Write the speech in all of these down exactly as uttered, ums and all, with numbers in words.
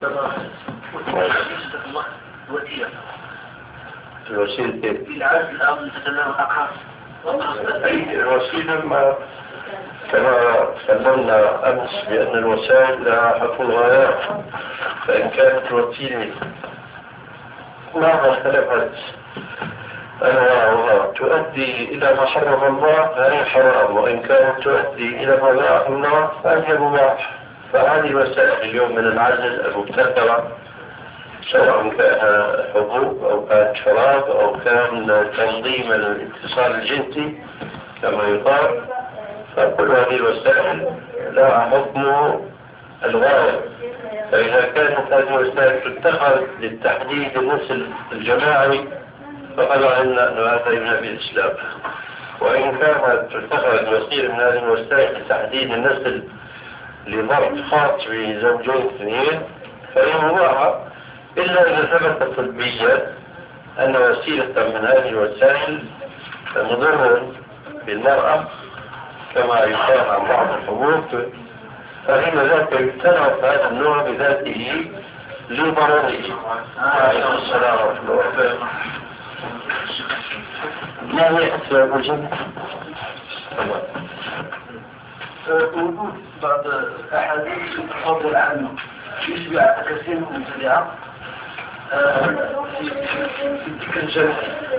الوسيلة الوسيلة ما كما تكلمنا أمس بأن الوسائل لها حكم الغايات، فإن كانت الوسيلة مهما اختلفت أنواعها تؤدي إلى ما حرم الله فهي حرام، وإن كانت تؤدي إلى ما لا الله فهي مباح. فهذه الوسائل اليوم من العزل المبتكرة، سواء كان حبوب أو كان شراب أو كان تنظيم الاتصال الجنسي كما يقال، فكل هذه الوسائل لها حكم الغاية. فإذا كانت هذه الوسائل تتخذ للتحديد النسل الجماعي فقد علمنا أن هذا يمنع بالإسلام، وإن كانت تتخذ وسيلة من هذه الوسائل لتحديد النسل لضرب خاص بزوجين اثنين فهي مباحة، إلا إذا ثبت طبيا أن وسيلة من هذه الوسائل مضرة بالمرأة كما يقال عن بعض الحبوب، فإن ذاك يتنف هذا النوع بذاته لضرره. عليكم السلام ورحمة الله وبركاته. ما هي أسباب الجنة؟ وجود بعض الأحاديث تفضل عنه يشبع كثير من المبتدعة في تلك الجنة،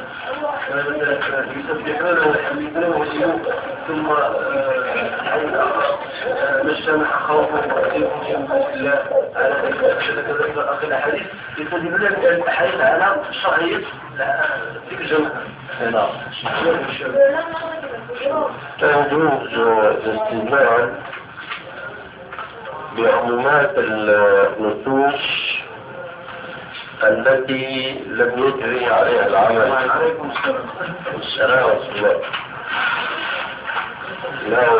يسبحون ويحمدون ويسيرون ثم نجتمع خوفا وخيفا في الله على كذلك أخي الأحاديث يستدلون الأحاديث على شرعية تلك الجنة. لا يجوز الاستدلال بعمومات النصوص التي لم يجري عليها العمل. عليكم السلام. السلام ورحمة الله.